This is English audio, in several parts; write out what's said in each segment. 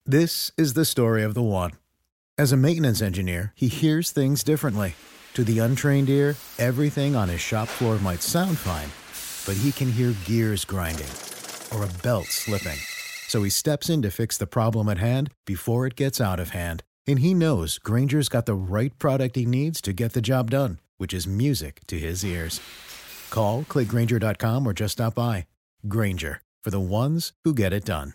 This is the story of the one. As a maintenance engineer, he hears things differently. To the untrained ear, everything on his shop floor might sound fine, but he can hear gears grinding or a belt slipping. So he steps in to fix the problem at hand before it gets out of hand. And he knows Granger's got the right product he needs to get the job done, which is music to his ears. Call, click Grainger.com, or just stop by. Grainger, for the ones who get it done.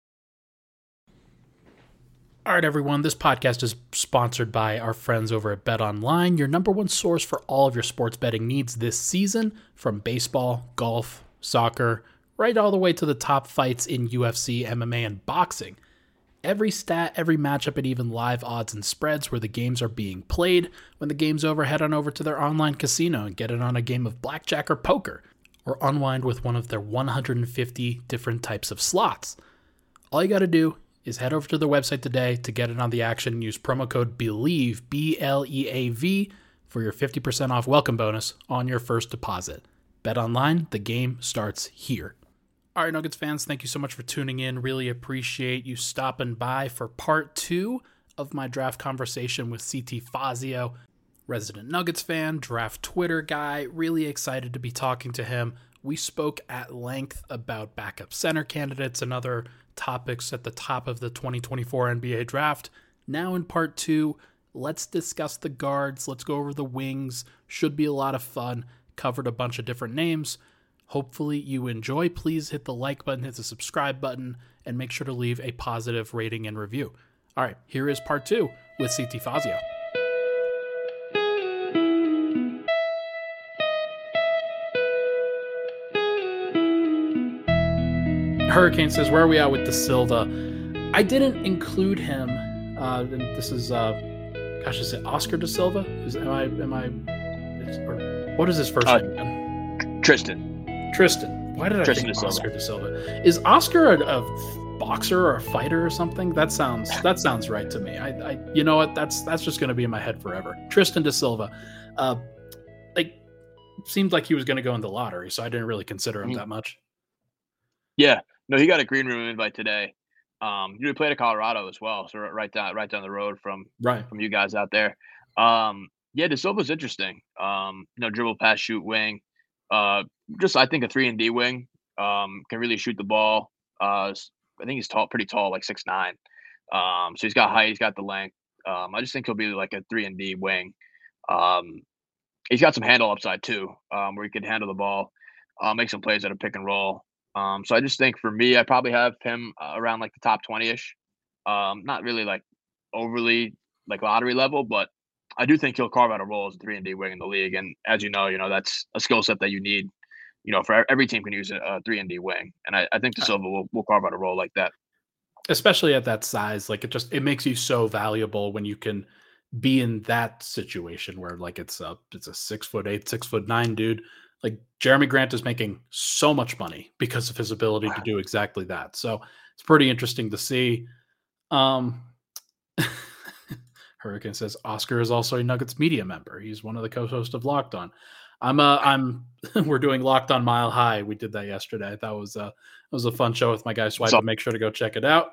All right, everyone. This podcast is sponsored by our friends over at Bet Online, your number one source for all of your sports betting needs this season, from baseball, golf, soccer, right all the way to the top fights in UFC, MMA, and boxing. Every stat, every matchup, and even live odds and spreads where the games are being played. When the game's over, head on over to their online casino and get in on a game of blackjack or poker, or unwind with one of their 150 different types of slots. All you got to do is head over to their website today to get in on the action and use promo code BELIEVE, BLEAV, for your 50% off welcome bonus on your first deposit. Bet online, the game starts here. All right, Nuggets fans, thank you so much for tuning in. Really appreciate you stopping by for part 2 of my draft conversation with CT Fazio, resident Nuggets fan, draft Twitter guy. Really excited to be talking to him. We spoke at length about backup center candidates and other topics at the top of the 2024 NBA draft. Now in part 2, let's discuss the guards. Let's go over the wings. Should be a lot of fun. Covered a bunch of different names. Hopefully you enjoy. Please hit the like button, hit the subscribe button, and make sure to leave a positive rating and review. All right, here is part 2 with CT Fazio. Hurricane says, where are we at with Da Silva? I didn't include him. And this is, is it Oscar Da Silva? What is his first name again? Tristan. Why did I think Oscar Da Silva? Is Oscar a boxer or a fighter or something? That sounds right to me. I you know what? That's just going to be in my head forever. Tristan Da Silva. Seemed like he was going to go in the lottery, so I didn't really consider him that much. Yeah, no, he got a green room invite today. He played at Colorado as well, so right down the road from you guys out there. Yeah, Da Silva's interesting. Dribble, pass, shoot, wing. I think a 3-and-D wing. Can really shoot the ball. I think he's pretty tall, like 6'9". So he's got height, he's got the length. I just think he'll be like a 3-and-D wing. He's got some handle upside too, where he can handle the ball, make some plays at a pick and roll. So I just think for me, I probably have him around like the top 20-ish. Not really like overly like lottery level, but I do think he'll carve out a role as a 3-and-D wing in the league. And as you know, that's a skill set that you need, for every team can use a 3-and-D wing. And I think Da Silva will carve out a role like that. Especially at that size, like it makes you so valuable when you can be in that situation where like it's a 6'8", 6'9" dude. Like Jeremy Grant is making so much money because of his ability to do exactly that. So it's pretty interesting to see. Hurricane says Oscar is also a Nuggets media member. He's one of the co-hosts of Locked On. We're doing Locked On Mile High. We did that yesterday. That was a fun show with my guy Swipe. So make sure to go check it out.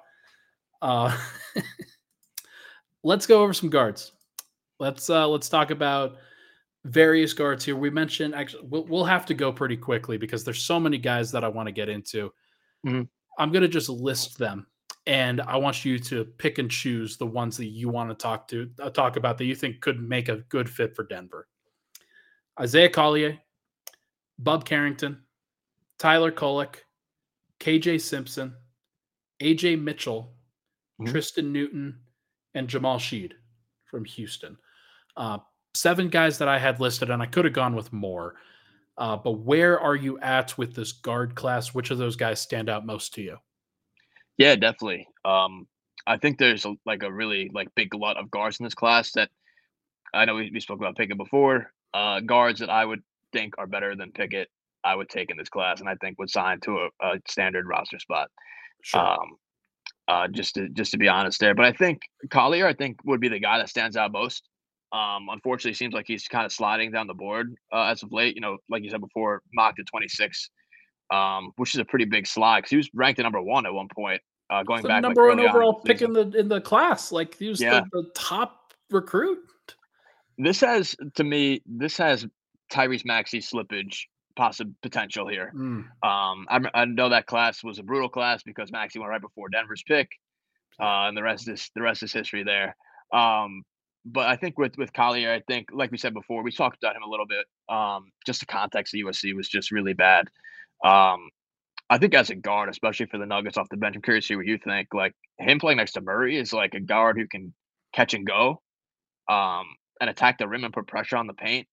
Let's go over some guards. Let's talk about various guards here. We mentioned, actually, we'll have to go pretty quickly because there's so many guys that I want to get into. Mm-hmm. I'm going to just list them, and I want you to pick and choose the ones that you want to talk about that you think could make a good fit for Denver. Isaiah Collier, Bub Carrington, Tyler Kolek, KJ Simpson, AJ Mitchell, Tristan Newton, and Jamal Sheed from Houston. 7 guys that I had listed, and I could have gone with more. But where are you at with this guard class? Which of those guys stand out most to you? Yeah, definitely. I think there's a really big glut of guards in this class that I know we spoke about Pickett before. Guards that I would think are better than Pickett, I would take in this class, and I think would sign to a standard roster spot. Sure. Just to be honest there. But I think Collier, would be the guy that stands out most. Unfortunately, it seems like he's kind of sliding down the board as of late. Like you said before, mocked at 26, which is a pretty big slide because he was ranked at number 1 at one point. going the back like number one early on in overall the pick season. in the class. Like he was Yeah, the top recruit. this has to me this has Tyrese Maxey slippage potential here. Mm, I know that class was a brutal class because Maxey went right before Denver's pick, yeah. and the rest is history there. Um, but I think with Collier, I think like we said before, we talked about him a little bit. Just the context of USC was just really bad. Um, I think as a guard, especially for the Nuggets off the bench, I'm curious to see what you think. Like him playing next to Murray is like a guard who can catch and go, and attack the rim and put pressure on the paint.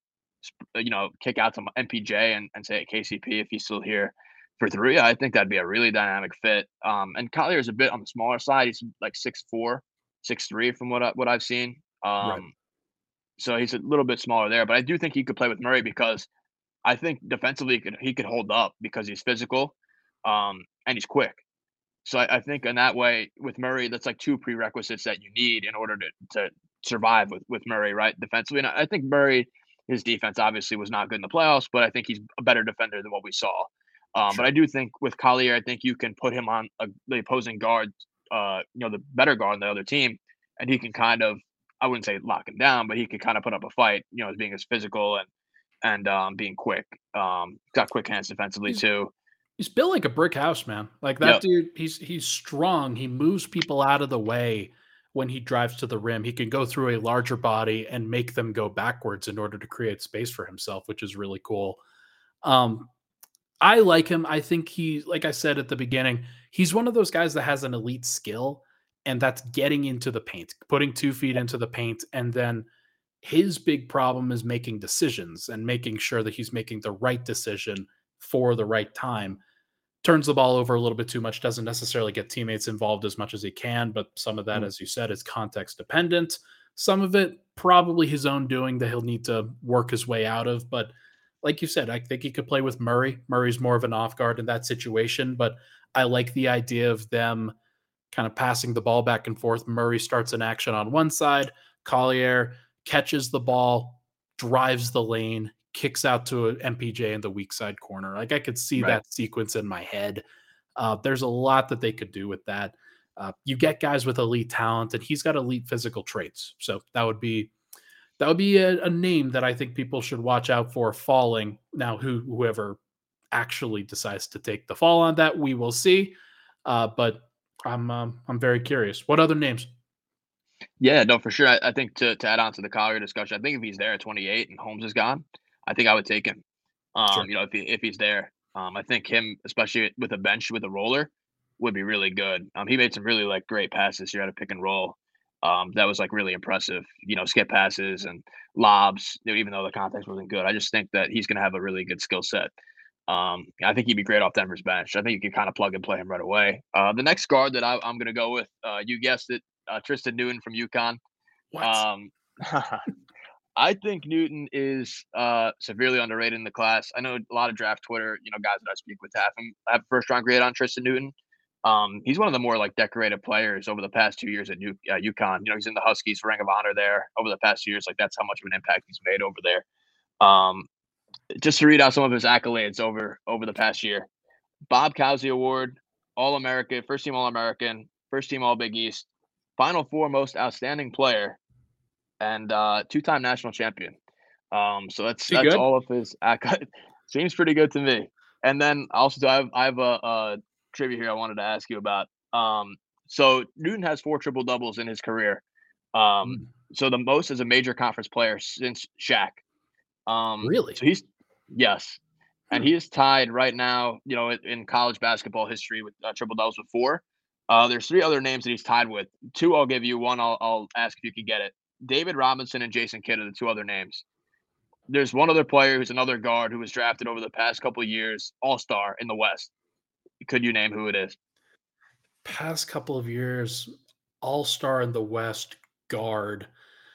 Kick out to MPJ and say KCP if he's still here for three. I think that'd be a really dynamic fit. And Collier is a bit on the smaller side. He's like 6'4", 6'3" from what I've seen. Right. So he's a little bit smaller there, but I do think he could play with Murray because I think defensively he could hold up because he's physical, and he's quick. So I think in that way with Murray, that's like two prerequisites that you need in order to survive with Murray, right? Defensively. And I think Murray, his defense obviously was not good in the playoffs, but I think he's a better defender than what we saw. But Sure. I do think with Collier, I think you can put him on the opposing guard, the better guard on the other team, and he can kind of, I wouldn't say lock him down, but he could kind of put up a fight, as being as physical and being quick. Got quick hands defensively He's too. he's built like a brick house, man. Like that Yep. dude, he's strong. He moves people out of the way when he drives to the rim. He can go through a larger body and make them go backwards in order to create space for himself, which is really cool. Um, I like him. I think like I said at the beginning, he's one of those guys that has an elite skill, and that's getting into the paint, putting 2 feet into the paint, and then his big problem is making decisions and making sure that he's making the right decision for the right time. Turns the ball over a little bit too much, doesn't necessarily get teammates involved as much as he can, but some of that, Mm. as you said, is context dependent. Some of it probably his own doing that he'll need to work his way out of. But like you said, I think he could play with Murray. Murray's more of an off guard in that situation, but I like the idea of them kind of passing the ball back and forth. Murray starts an action on one side, Collier catches the ball, drives the lane, kicks out to an MPJ in the weak side corner. Like I could see Right. that sequence in my head. There's a lot that they could do with that. You get guys with elite talent, and he's got elite physical traits. So that would be a name that I think people should watch out for falling. Now, whoever actually decides to take the fall on that, we will see. But I'm very curious. What other names? Yeah, no, for sure. I think to add on to the Collier discussion, I think if he's there at 28 and Holmes is gone, I think I would take him. Sure. If he's there, I think him, especially with a bench with a roller, would be really good. He made some really like great passes here at a pick and roll. That was like really impressive. Skip passes and lobs. Even though the context wasn't good, I just think that he's going to have a really good skill set. I think he'd be great off Denver's bench. I think you can kind of plug and play him right away. The next guard that I'm going to go with, you guessed it, Tristan Newton from UConn. What? Um, I think Newton is severely underrated in the class. I know a lot of draft Twitter, guys that I speak with have first round grade on Tristan Newton. He's one of the more like decorated players over the past 2 years at UConn. He's in the Huskies for Ring of Honor there over the past 2 years. Like that's how much of an impact he's made over there. Just to read out some of his accolades over the past year: Bob Cousy Award, All American, first team All American, first team All Big East, Final Four Most Outstanding Player, and two-time national champion. So Is that's he that's good? all of his accolades. Seems pretty good to me. And then also I have a trivia here I wanted to ask you about. So Newton has 4 triple doubles in his career. Um, Mm, so the most as a major conference player since Shaq. really? So he's yes, and Hmm. he is tied right now, in college basketball history with triple doubles with 4. There's 3 other names that he's tied with. 2 I'll give you. 1 I'll ask if you can get it. David Robinson and Jason Kidd are the 2 other names. There's one other player who's another guard who was drafted over the past couple of years, All-Star in the West. Could you name who it is? Past couple of years, all star in the West guard.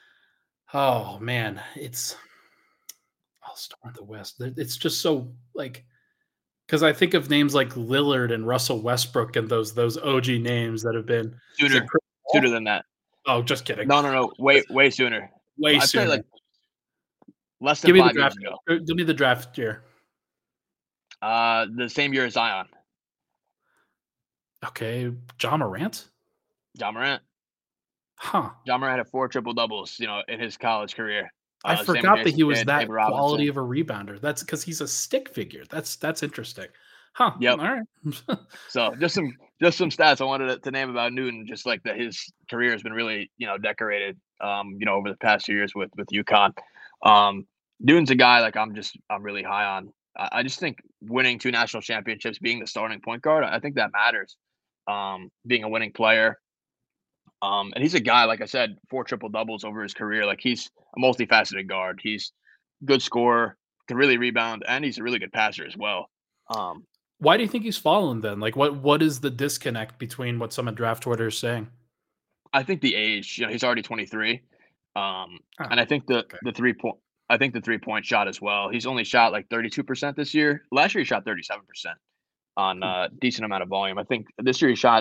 Oh man, it's all star in the West. It's just so like because I think of names like Lillard and Russell Westbrook and those OG names that have been. Is it Sooner, Chris sooner Paul? than that. Oh, just kidding. No, no, no. Way sooner. Way I'd say sooner. like less than Give me the 5 years draft. ago. Give me the draft year. The same year as Zion. Okay, John Morant? Ja Morant. Huh. Ja Morant had 4 triple doubles, in his college career. I Same with forgot that Jason he was Kidd, that David quality Robinson. of a rebounder. That's because he's a stick figure. That's interesting. Huh, Yep. alright. So just some stats I wanted to name about Newton, just like that his career has been really, decorated, over the past few years with UConn. Um, Newton's a guy like I'm really high on. I just think winning 2 national championships, being the starting point guard, I think that matters. Being a winning player. And he's a guy, like I said, 4 triple doubles over his career. Like he's a multifaceted guard. He's good scorer, can really rebound, and he's a really good passer as well. Um, Why do you think he's fallen then? Like, what is the disconnect between what some of draft Twitter is saying? I think the age, he's already 23. Oh, And I think the okay. the 3-point shot as well. He's only shot like 32% this year. Last year he shot 37% on Hmm. a decent amount of volume. I think this year he shot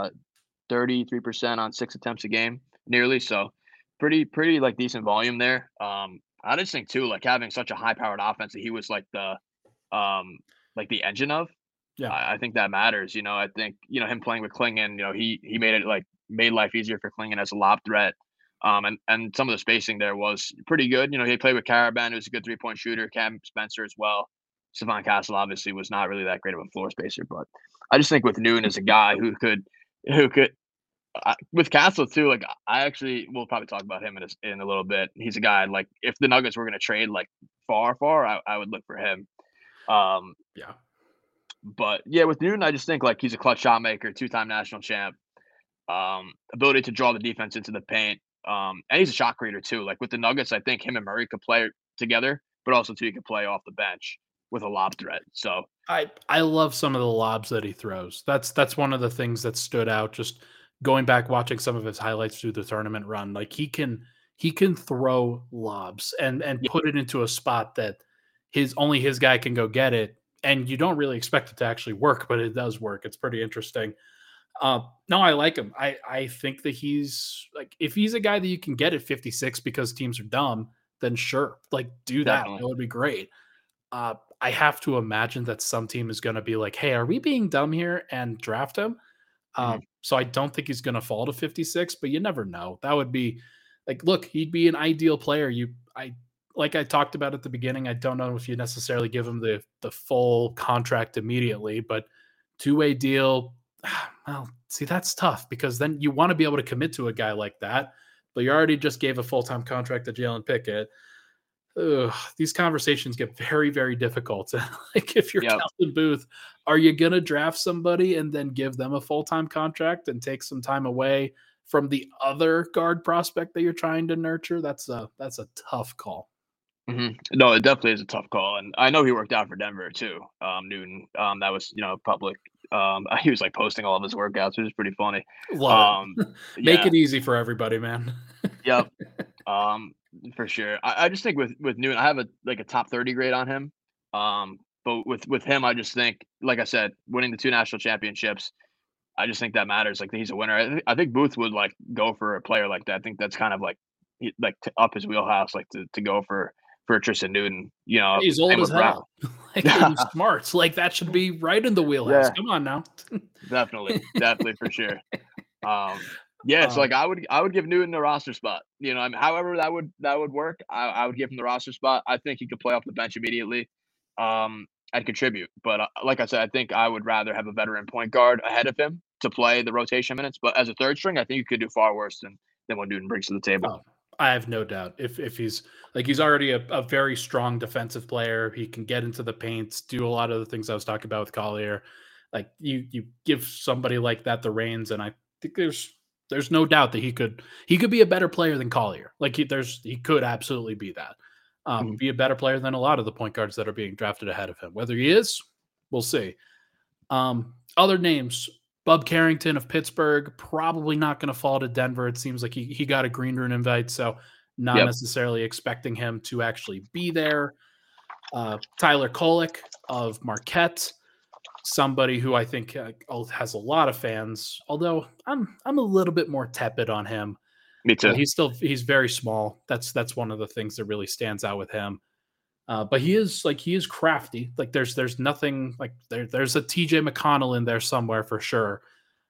33% on 6 attempts a game, nearly. So pretty like decent volume there. I just think too, like having such a high powered offense that he was um like the engine of. Yeah. I think that matters. I think him playing with Klingon. He made it like made life easier for Klingon as a lob threat. And some of the spacing there was pretty good. He played with Caravan, who's a good 3-point shooter. Cam Spencer as well. Savon Castle obviously was not really that great of a floor spacer, but I just think with Newton as a guy who could with Castle too. Like I actually we'll probably talk about him in a little bit. He's a guy like if the Nuggets were going to trade like far, I would look for him. Um, Yeah. but yeah, with Newton, I just think like he's a clutch shot maker, 2-time national champ, ability to draw the defense into the paint, and he's a shot creator too. Like with the Nuggets, I think him and Murray could play together, but also too he could play off the bench with a lob threat. So I love some of the lobs that he throws. That's one of the things that stood out just going back watching some of his highlights through the tournament run. Like he can throw lobs and yeah, put it into a spot that his guy can go get it, and you don't really expect it to actually work, but it does work. It's pretty interesting. No, I like him. I think that he's like if he's a guy that you can get at 56 because teams are dumb, then sure, like do that. definitely. That would be great. I have to imagine that some team is going to be like, "Hey, are we being dumb here?" and draft him. Mhm. So I don't think he's going to fall to 56, but you never know. That would be like, look, he'd be an ideal player. Like I talked about at the beginning. I don't know if you necessarily give him the full contract immediately, but 2-way deal. Well, see, that's tough because then you want to be able to commit to a guy like that, but you already just gave a full time contract to Jalen Pickett. Ugh, these conversations get very, very difficult. Like if you're Yep. Kelvin Booth, are you gonna draft somebody and then give them a full-time contract and take some time away from the other guard prospect that you're trying to nurture? That's a tough call. No, it definitely is a tough call, and I know he worked out for Denver too, Newton. That was public. He was like posting all of his workouts, which was pretty funny. Love Um, it. Make yeah, it easy for everybody, man. yep, um, for sure. I just think with Newton, I have a top 30 grade on him. But with him, I just think, like I said, winning the 2 national championships, I just think that matters. Like he's a winner. I think Booth would like go for a player like that. I think that's kind of like like to up his wheelhouse, like to go for Tristan Newton. He's Same old as with Brown. hell. Like, and he's smart. Like, that should be right in the wheelhouse. Yeah, Come on now. definitely for sure. Um, yeah, so like Um, I would give Newton a roster spot. I mean, however that would work, I would give him the roster spot. I think he could play off the bench immediately, and contribute. But like I said, I think I would rather have a veteran point guard ahead of him to play the rotation minutes. But as a third string, I think you could do far worse than what Newton brings to the table. Oh, I have no doubt. If he's like he's already a very strong defensive player, he can get into the paint, do a lot of the things I was talking about with Collier. Like you give somebody like that the reins, and I think there's no doubt that he could be a better player than Collier. Like he could absolutely be that. Mhm. Be a better player than a lot of the point guards that are being drafted ahead of him. Whether he is, we'll see. Other names, Bub Carrington of Pittsburgh, probably not going to fall to Denver. It seems like he got a green room invite, so not Yep. necessarily expecting him to actually be there. Tyler Kolek of Marquette, somebody who I think has a lot of fans. Although I'm a little bit more tepid on him. Me too. He's very small. That's one of the things that really stands out with him. But he is crafty. Like there's nothing like there's a TJ McConnell in there somewhere for sure.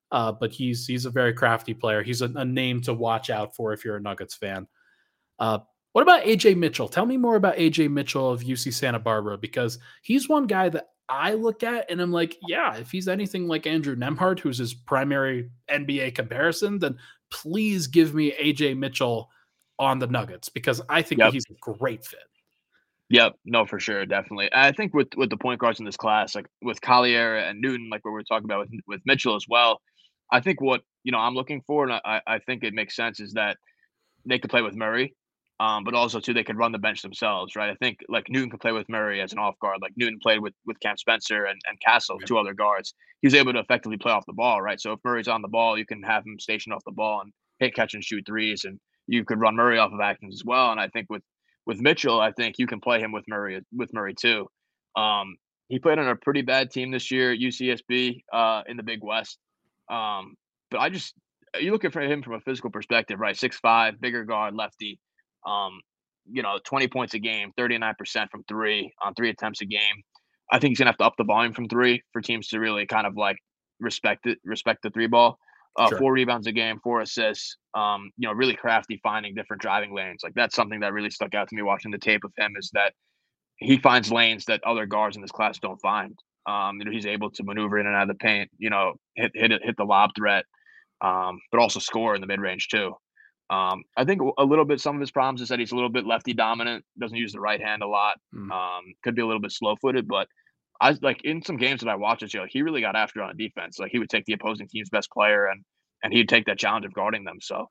But he's a very crafty player. He's a name to watch out for if you're a Nuggets fan. What about AJ Mitchell? Tell me more about AJ Mitchell of UC Santa Barbara, because he's one guy that I look at and I'm like, yeah, if he's anything like Andrew Nembhard, who's his primary NBA comparison, then please give me AJ Mitchell on the Nuggets, because I think that Yep. he's a great fit. Yep. No, for sure. Definitely. I think with the point guards in this class, like with Collier and Newton, like what we're talking about with Mitchell as well, I think what, I'm looking for, and I think it makes sense, is that they could play with Murray, but also too they could run the bench themselves, right? I think like Newton could play with Murray as an off guard, like Newton played with Cam Spencer and Castle, Yeah. two other guards. He was able to effectively play off the ball, right? So if Murray's on the ball, you can have him stationed off the ball and hit, catch, and shoot threes, and you could run Murray off of actions as well. And I think with Mitchell, I think you can play him with Murray too. He played on a pretty bad team this year, UCSB, in the Big West. But you looking for him from a physical perspective, right? 6'5", bigger guard, lefty. Um, 20 points a game, 39% from three on 3 attempts a game. I think he's gonna have to up the volume from three for teams to really kind of like respect the three ball. Sure. 4 rebounds a game, 4 assists. Really crafty, finding different driving lanes. Like that's something that really stuck out to me watching the tape of him, is that he finds lanes that other guards in this class don't find. He's able to maneuver in and out of the paint. Hit the lob threat, but also score in the mid range too. I think a little bit, some of his problems is that he's a little bit lefty dominant, doesn't use the right hand a lot. Could be a little bit slow footed, but I like in some games that I watched this year, he really got after it on defense. Like he would take the opposing team's best player and he'd take that challenge of guarding them. So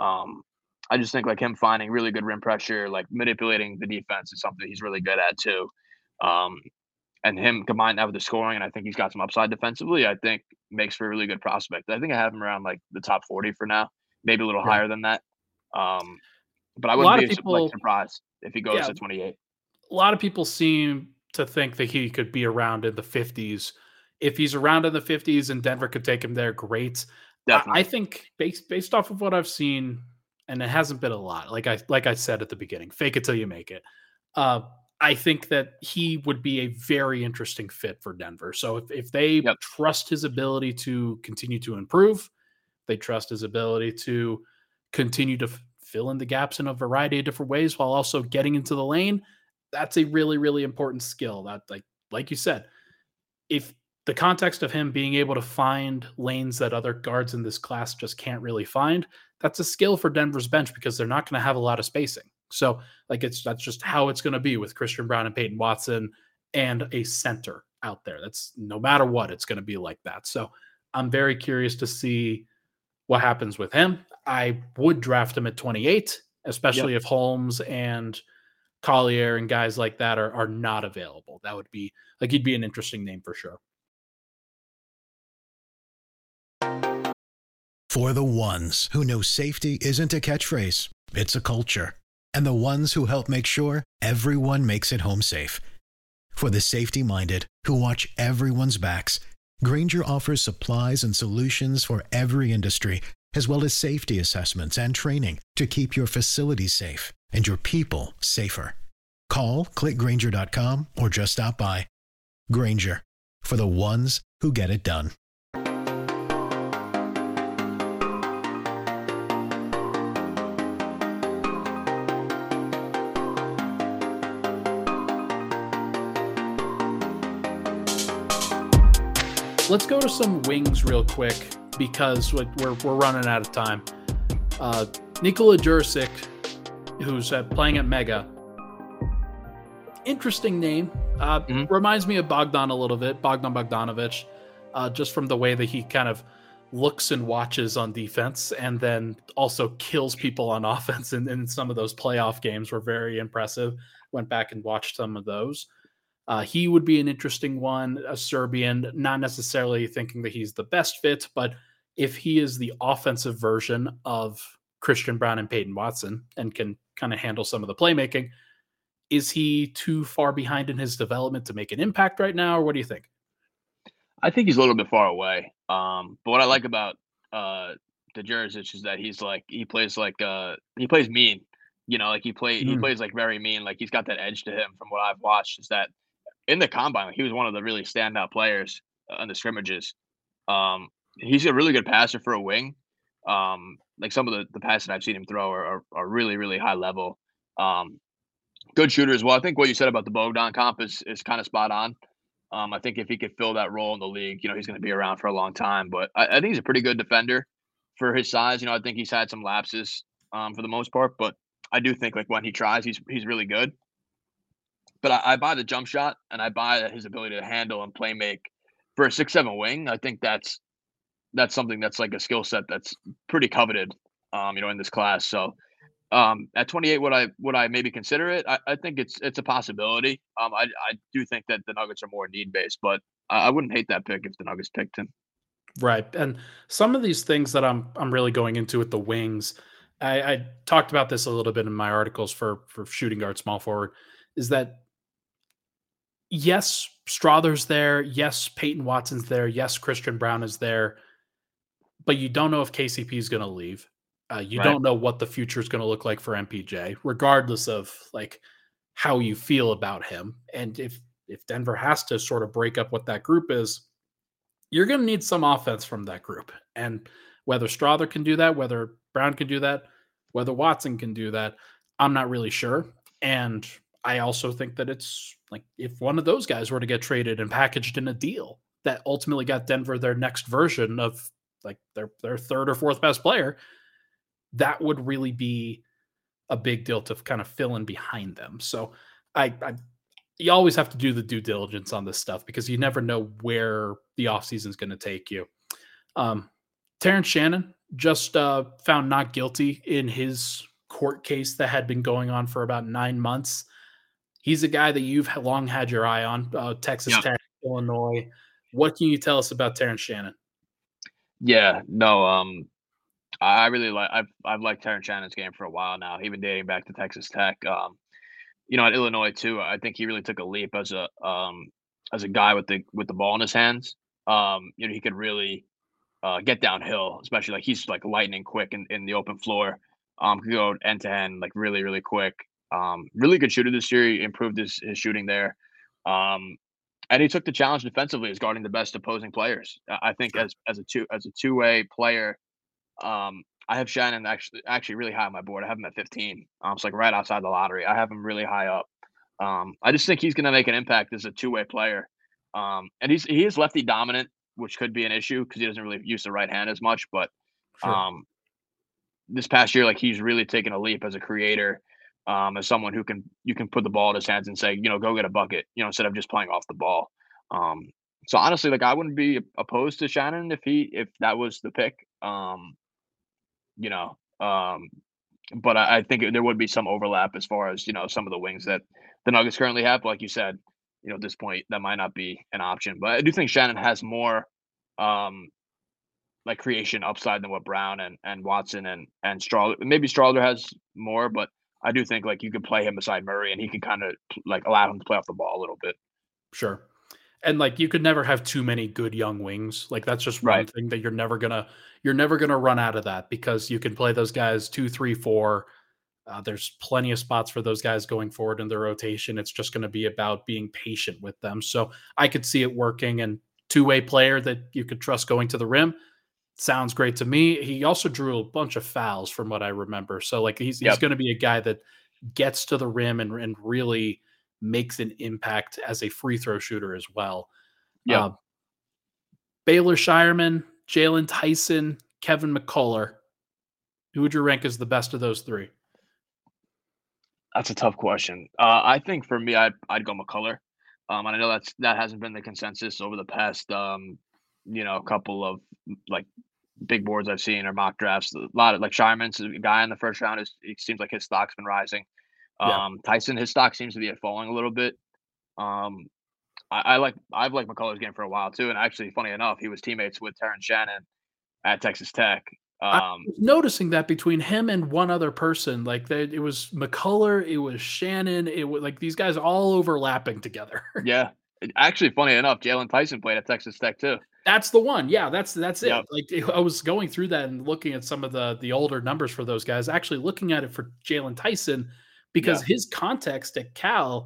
I just think like him finding really good rim pressure, like manipulating the defense, is something he's really good at too. Um, and him combined that with the scoring, and I think he's got some upside defensively, I think makes for a really good prospect. I think I have him around like the top 40 for now, maybe a little Yeah. higher than that. But I A wouldn't lot of be people, surprised if he goes yeah, to 28. a lot of people seem to think that he could be around in the 50s. If he's around in the 50s and Denver could take him there, great. I Definitely. think based off of what I've seen, and it hasn't been a lot. Like I said at the beginning, fake it till you make it. Uh, I think that he would be a very interesting fit for Denver. So if they Yep. trust his ability to continue to improve, they trust his ability to continue to fill in the gaps in a variety of different ways while also getting into the lane. That's a really, really important skill. That like you said, if the context of him being able to find lanes that other guards in this class just can't really find, that's a skill for Denver's bench, because they're not going to have a lot of spacing. So that's just how it's going to be with Christian Braun and Peyton Watson and a center out there. That's no matter what, it's going to be like that. So I'm very curious to see what happens with him. I would draft him at 28, especially if Holmes and Collier and guys like that are not available. That would be like, he'd be an interesting name for sure. For the ones who know safety isn't a catchphrase, it's a culture. And the ones who help make sure everyone makes it home safe. For the safety-minded who watch everyone's backs, Grainger offers supplies and solutions for every industry, as well as safety assessments and training to keep your facilities safe and your people safer. Call, click Grainger.com, or just stop by. Grainger, for the ones who get it done. Let's go to some wings real quick, because we're running out of time. Nikola Jurisic, who's playing at Mega. Interesting name. Reminds me of Bogdan a little bit, Bogdan Bogdanovic, just from the way that he kind of looks and watches on defense, and then also kills people on offense. And some of those playoff games were very impressive. Went back and watched some of those. He would be an interesting one, a Serbian, not necessarily thinking that he's the best fit, but if he is the offensive version of Christian Braun and Peyton Watson and can kind of handle some of the playmaking, is he too far behind in his development to make an impact right now, or what do you think? I think he's a little bit far away. But what I like about the Jurisic is that he plays mean. He plays like very mean. Like he's got that edge to him from what I've watched. Is that in the combine, like, he was one of the really standout players in the scrimmages. he's a really good passer for a wing. Like some of the passes I've seen him throw are really, really high level. Um, Good shooter as well. I think what you said about the Bogdan comp is kind of spot on. I think if he could fill that role in the league, he's going to be around for a long time. But I think he's a pretty good defender for his size. I think he's had some lapses for the most part, but I do think like when he tries, he's really good. But I buy the jump shot and I buy his ability to handle and play make for a 6'7" wing. I think that's something that's like a skill set that's pretty coveted, in this class. So at 28, would I maybe consider it? I think it's a possibility. I do think that the Nuggets are more need based, but I wouldn't hate that pick if the Nuggets picked him. Right. And some of these things that I'm really going into with the wings, I talked about this a little bit in my articles for shooting guard, small forward, is that yes, Strother's there, yes, Peyton Watson's there, yes, Christian Brown is there, but you don't know if KCP is going to leave. You Right. don't know what the future is going to look like for MPJ, regardless of like how you feel about him. And if Denver has to sort of break up what that group is, you're going to need some offense from that group. And whether Strother can do that, whether Brown can do that, whether Watson can do that, I'm not really sure. And I also think that it's like if one of those guys were to get traded and packaged in a deal that ultimately got Denver their next version of like their third or fourth best player, that would really be a big deal to kind of fill in behind them. So I you always have to do the due diligence on this stuff because you never know where the offseason is going to take you. Terrence Shannon just found not guilty in his court case that had been going on for about 9 months. He's a guy that you've long had your eye on, Texas Yeah. Tech, Illinois. What can you tell us about Terrence Shannon? Yeah. No. I really like. I've liked Terrence Shannon's game for a while now, even dating back to Texas Tech. At Illinois too, I think he really took a leap as a guy with the ball in his hands. He could really get downhill, especially like he's like lightning quick in the open floor. Could go end to end like really really quick. Really good shooter this year. He improved his shooting there. Um, and he took the challenge defensively as guarding the best opposing players. I think Sure. as a two-way player, I have Shannon actually really high on my board. I have him at 15. It's like right outside the lottery. I have him really high up. I just think he's going to make an impact as a two-way player. And he is lefty dominant, which could be an issue because he doesn't really use the right hand as much. But Sure. um, this past year, like he's really taken a leap as a creator, as someone who you can put the ball in his hands and say, go get a bucket, instead of just playing off the ball. Um, so honestly, like I wouldn't be opposed to Shannon if that was the pick. You know, um, but I think there would be some overlap as far as some of the wings that the Nuggets currently have. Like you said, at this point that might not be an option. But I do think Shannon has more um, like creation upside than what Brown and Watson and Strawler. Maybe Strawler has more, but I do think like you could play him beside Murray and he could kind of like allow him to play off the ball a little bit. Sure. And like you could never have too many good young wings. Like that's just one Right. thing that you're never gonna run out of that because you can play those guys 2, 3, 4. There's plenty of spots for those guys going forward in their rotation. It's just going to be about being patient with them. So I could see it working. And two-way player that you could trust going to the rim sounds great to me. He also drew a bunch of fouls from what I remember. So like he's Yep. going to be a guy that gets to the rim and really makes an impact as a free throw shooter as well. Yep. Uh, Baylor Shireman, Jalen Tyson, Kevin McCullough. Who would you rank as the best of those three? That's a tough question. I think for me, I'd go McCullough. And I know that hasn't been the consensus over the past couple of like big boards I've seen or mock drafts. A lot of like Shireman's a guy in the first round it seems like his stock's been rising. Yeah. Tyson, his stock seems to be falling a little bit. Um, I've liked McCullough's game for a while too, and actually, funny enough, he was teammates with Terrence Shannon at Texas Tech. I was noticing that between him and one other person, like it was McCullough, it was Shannon, it was like these guys all overlapping together. Yeah, actually, funny enough, Jalen Tyson played at Texas Tech too. That's the one. Yeah, that's it. Yep. Like I was going through that and looking at some of the older numbers for those guys, actually looking at it for Jalen Tyson because Yeah. his context at Cal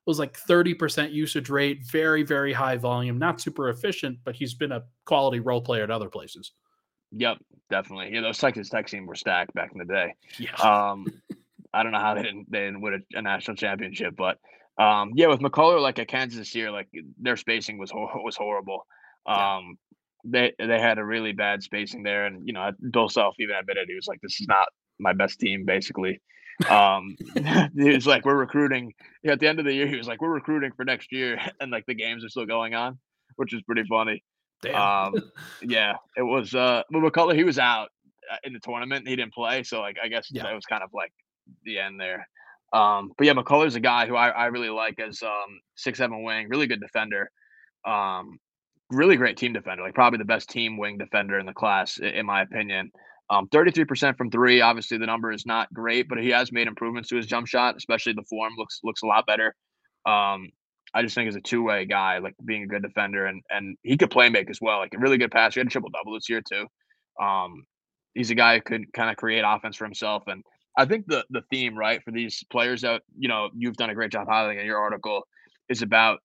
was like 30% usage rate, very, very high volume, not super efficient, but he's been a quality role player at other places. Yep, definitely. Yeah, those Texas Tech teams were stacked back in the day. Yeah. I don't know how they didn't win a national championship, but yeah, with McCullough, like at Kansas this year, like their spacing was horrible. Yeah. They had a really bad spacing there, and Bill Self even admitted he was like, "This is not my best team," basically. He was like, "We're recruiting." Yeah, at the end of the year, he was like, "We're recruiting for next year," and like the games are still going on, which is pretty funny. Damn. Yeah, it was. But McCullough, he was out in the tournament. He didn't play, so like I guess Yeah. that was kind of like the end there. But yeah, McCullough's a guy who I really like as 6'7" wing, really good defender. Um, really great team defender, like probably the best team wing defender in the class, in my opinion. 33% from three. Obviously, the number is not great, but he has made improvements to his jump shot, especially the form looks a lot better. Um, I just think as a two-way guy, like being a good defender, and he could play make as well, like a really good passer. He had a triple double this year too. Um, he's a guy who could kind of create offense for himself, and I think the theme right for these players that you've done a great job highlighting in your article is about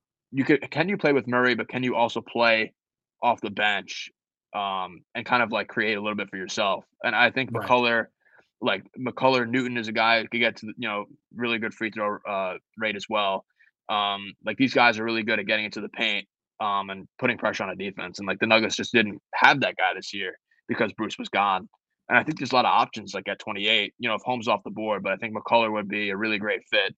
can you play with Murray, but can you also play off the bench, and kind of, like, create a little bit for yourself? And I think Right. McCullough Newton is a guy who could get to the really good free throw, rate as well. Like, these guys are really good at getting into the paint, and putting pressure on a defense, and, like, the Nuggets just didn't have that guy this year because Bruce was gone. And I think there's a lot of options, like, at 28, if Holmes off the board, but I think McCullough would be a really great fit.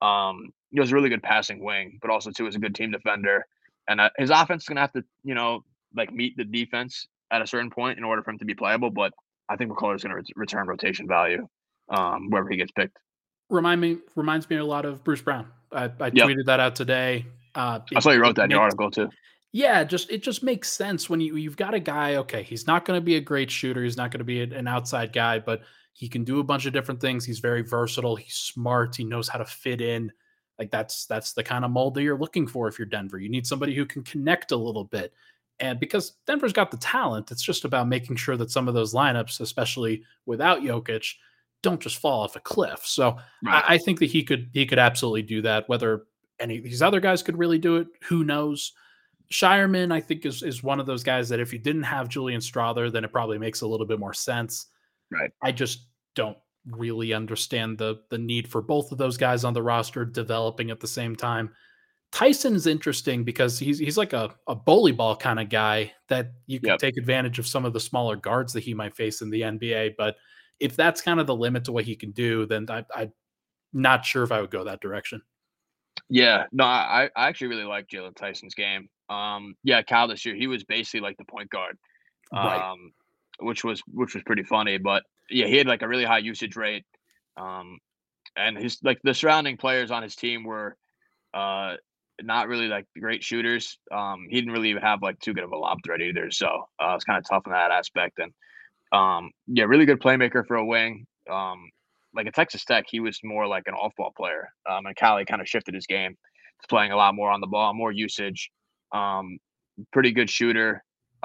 He was a really good passing wing, but also too is a good team defender. And his offense is gonna have to, like meet the defense at a certain point in order for him to be playable. But I think McCullough is gonna return rotation value, wherever he gets picked. Reminds me a lot of Bruce Brown. I Yep, tweeted that out today. I saw you It wrote that in your makes article too. Yeah, it just makes sense when you've got a guy. Okay, he's not going to be a great shooter. He's not going to be an outside guy, but he can do a bunch of different things. He's very versatile. He's smart. He knows how to fit in. Like that's the kind of mold that you're looking for if you're Denver. You need somebody who can connect a little bit. And because Denver's got the talent, it's just about making sure that some of those lineups, especially without Jokic, don't just fall off a cliff. So Right. I think that he could absolutely do that. Whether any of these other guys could really do it, who knows? Shireman, I think, is one of those guys that if you didn't have Julian Strother, then it probably makes a little bit more sense. Right. I just don't really understand the need for both of those guys on the roster developing at the same time. Tyson is interesting because he's like a bully ball kind of guy that you could Yep. take advantage of some of the smaller guards that he might face in the NBA. But if that's kind of the limit to what he can do, then I'm not sure if I would go that direction. Yeah. No, I actually really like Jalen Tyson's game. Yeah, Cal this year, he was basically like the point guard. Right. Um, which was pretty funny. But yeah, he had like a really high usage rate. Um, and his like the surrounding players on his team were uh not really like great shooters. He didn't really even have like too good of a lob threat either. So it's kind of tough in that aspect. And yeah, really good playmaker for a wing. Like at Texas Tech, he was more like an off ball player. And Cali kind of shifted his game to playing a lot more on the ball, more usage. Um, pretty good shooter.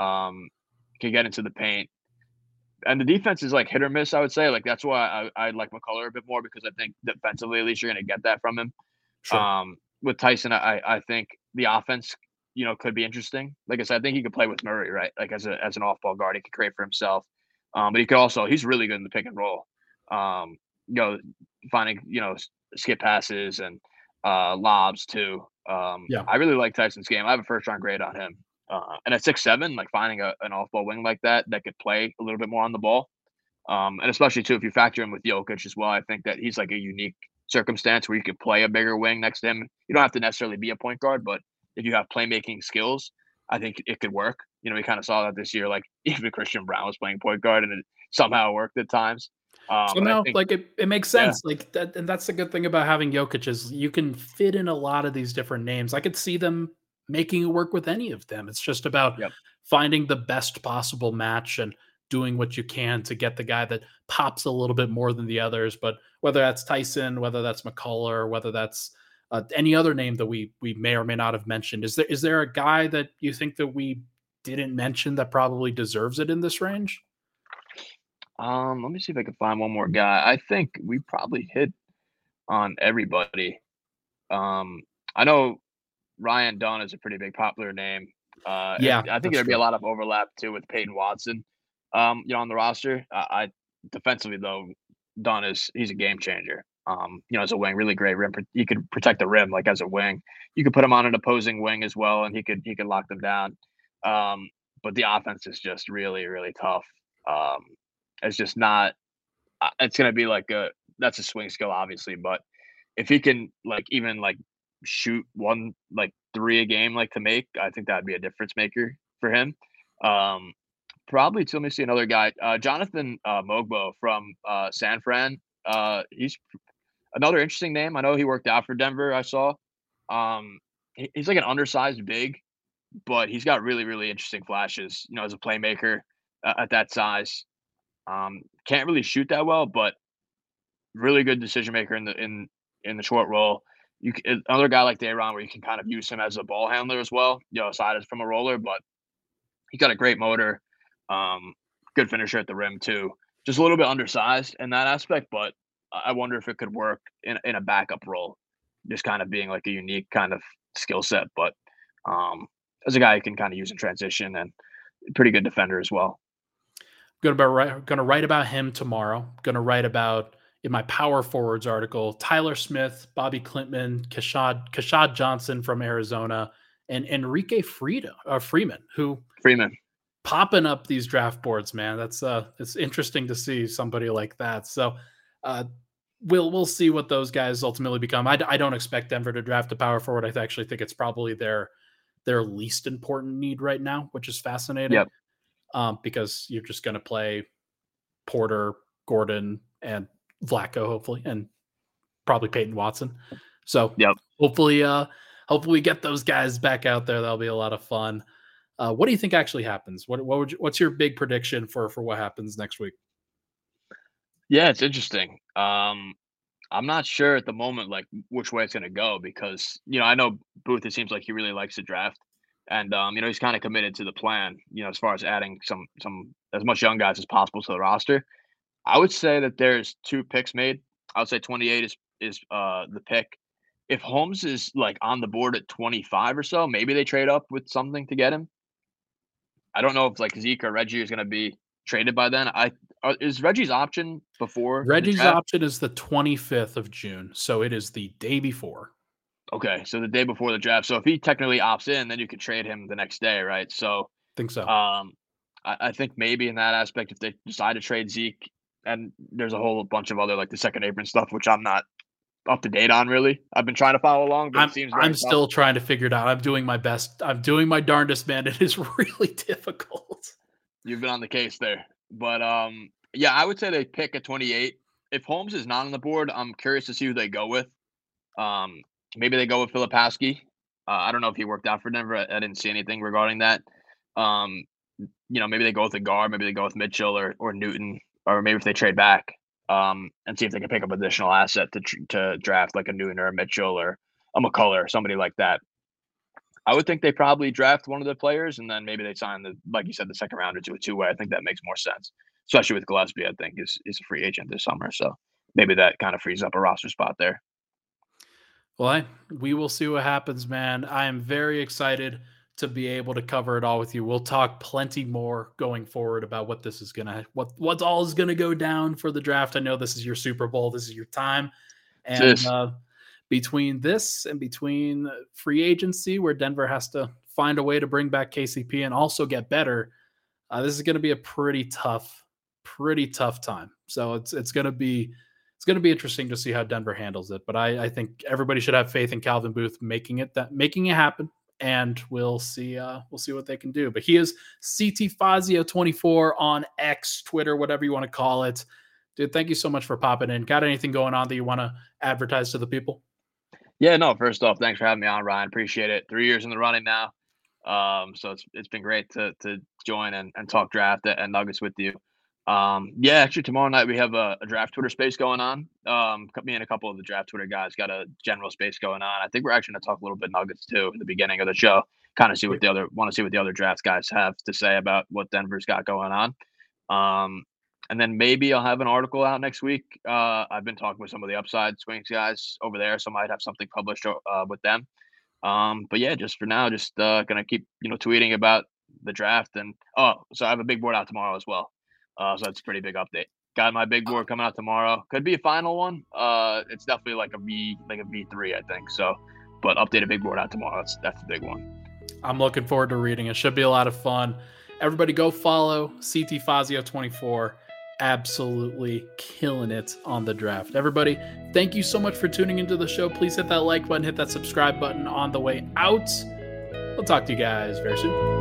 Can get into the paint. And the defense is like hit or miss, I would say. Like that's why I like McCullough a bit more because I think defensively, at least you're going to get that from him. Sure. With Tyson, I think the offense, could be interesting. Like I said, I think he could play with Murray, right? Like as an off ball guard, he could create for himself. But he's really good in the pick and roll. Um, you know, finding skip passes and lobs too. Yeah. I really like Tyson's game. I have a first round grade on him. And at 6'7", like finding an off ball wing like that could play a little bit more on the ball. And especially too, if you factor in with Jokic as well, I think that he's like a unique circumstance where you could play a bigger wing next to him. You don't have to necessarily be a point guard, but if you have playmaking skills, I think it could work. We kind of saw that this year. Like even Christian Brown was playing point guard, and it somehow worked at times. And I Somehow, think, like it makes yeah, sense. Like that, and that's the good thing about having Jokic is you can fit in a lot of these different names. I could see them making it work with any of them. It's just about yep, finding the best possible match and doing what you can to get the guy that pops a little bit more than the others. But whether that's Tyson, whether that's McCullough, or whether that's any other name that we may or may not have mentioned, is there a guy that you think that we didn't mention that probably deserves it in this range? Let me see if I can find one more guy. I think we probably hit on everybody. I know Ryan Dunn is a pretty big popular name. Yeah, I think that's there'd be true. a lot of overlap too with Peyton Watson, on the roster. I defensively though, he's a game changer. As a wing, really great rim. He could protect the rim like as a wing. You could put him on an opposing wing as well, and he could lock them down. But the offense is just really really tough. Um, it's just not. It's gonna be like a that's a swing skill obviously, but if he can like even like shoot one like three a game like to make, I think that'd be a difference maker for him. Um, Probably let me see another guy, Jonathan Mogbo from San Fran. He's another interesting name. I know he worked out for Denver. I saw. He's like an undersized big, but he's got really really interesting flashes. As a playmaker at that size. Can't really shoot that well, but really good decision maker in the short roll. Another guy like Dayron where you can kind of use him as a ball handler as well, aside from a roller, but he got a great motor, um, good finisher at the rim too. Just a little bit undersized in that aspect, but I wonder if it could work in a backup role, just kind of being like a unique kind of skill set. But as a guy you can kind of use in transition and pretty good defender as well. Gonna write about him tomorrow. Gonna write about in my power forwards article Tyler Smith, Bobby Klintman, Kashad Johnson from Arizona, and Enrique Freeman, who Freeman. popping up these draft boards, man. That's it's interesting to see somebody like that. So uh, we'll see what those guys ultimately become. I don't expect Denver to draft a power forward. I actually think it's probably their least important need right now, which is fascinating. Yep. Because you're just going to play Porter, Gordon, and Vlatko, hopefully, and probably Peyton Watson. So Yep. hopefully we get those guys back out there. That'll be a lot of fun. What do you think actually happens? What's your big prediction for what happens next week? Yeah, it's interesting. I'm not sure at the moment, like which way it's going to go because I know Booth. It seems like he really likes the draft, and he's kind of committed to the plan. As far as adding some as much young guys as possible to the roster. I would say that there's two picks made. I would say 28 is the pick. If Holmes is like on the board at 25 or so, maybe they trade up with something to get him. I don't know if like Zeke or Reggie is going to be traded by then. Is Reggie's option before the Reggie's draft? option is the 25th of June, so it is the day before. Okay, so the day before the draft. So if he technically opts in, then you could trade him the next day, right? So, Think so. I think maybe in that aspect, if they decide to trade Zeke, and there's a whole bunch of other like the second apron stuff, which I'm not up to date on really. I've been trying to follow along, but it seems very I'm tough. still trying to figure it out. I'm doing my best. I'm doing my darndest, man. It is really difficult. You've been on the case there, but yeah, I would say they pick at 28. If Holmes is not on the board, I'm curious to see who they go with. Um, Maybe they go with Filipowski. I don't know if he worked out for Denver. I didn't see anything regarding that. Um, maybe they go with a guard. Maybe they go with Mitchell or Newton, or maybe if they trade back and see if they can pick up additional asset to draft like a Newton or a Mitchell or a McCullough or somebody like that. I would think they probably draft one of the players and then maybe they sign like you said, the second rounder to a two-way. I think that makes more sense, especially with Gillespie. I think is a free agent this summer, so maybe that kind of frees up a roster spot there. Well, we will see what happens, man. I am very excited to be able to cover it all with you. We'll talk plenty more going forward about what this is what all is gonna go down for the draft. I know this is your Super Bowl, this is your time, and between this and between free agency, where Denver has to find a way to bring back KCP and also get better, this is going to be a pretty tough time. So it's going to be interesting to see how Denver handles it. But I think everybody should have faith in Calvin Booth making it happen, and we'll see what they can do. But he is CT Fazio 24 on X, Twitter, whatever you want to call it. Dude, thank you so much for popping in. Got anything going on that you want to advertise to the people? Yeah, no, first off, thanks for having me on, Ryan. Appreciate it. 3 years in the running now. So it's been great to join and talk draft and Nuggets with you. Yeah, actually tomorrow night we have a draft Twitter space going on. Me and a couple of the draft Twitter guys got a general space going on. I think we're actually gonna talk a little bit Nuggets too at the beginning of the show. Kind of see what the other draft guys have to say about what Denver's got going on. And then maybe I'll have an article out next week. I've been talking with some of the Upside Swings guys over there, so I might have something published with them. But yeah, just for now, just gonna keep tweeting about the draft. And so I have a big board out tomorrow as well. So that's a pretty big update. Got my big board coming out tomorrow. Could be a final one. It's definitely like a V3, I think. So, but updated big board out tomorrow. That's the big one. I'm looking forward to reading it. Should be a lot of fun. Everybody go follow CT Fazio 24. Absolutely killing it on the draft. Everybody, thank you so much for tuning into the show. Please hit that like button, hit that subscribe button on the way out. We'll talk to you guys very soon.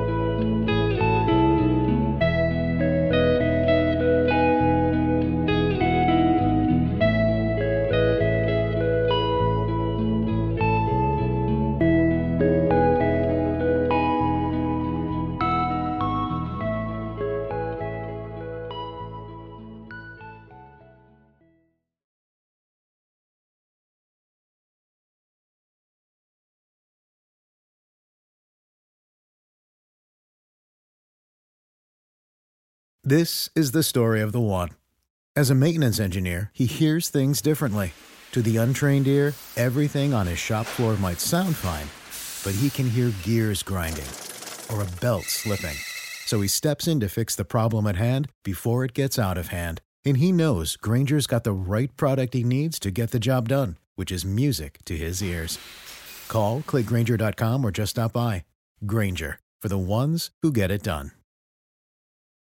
This is the story of the one. As a maintenance engineer, he hears things differently. To the untrained ear, everything on his shop floor might sound fine, but he can hear gears grinding or a belt slipping. So he steps in to fix the problem at hand before it gets out of hand. And he knows Grainger's got the right product he needs to get the job done, which is music to his ears. Call, click Grainger.com, or just stop by. Grainger, for the ones who get it done.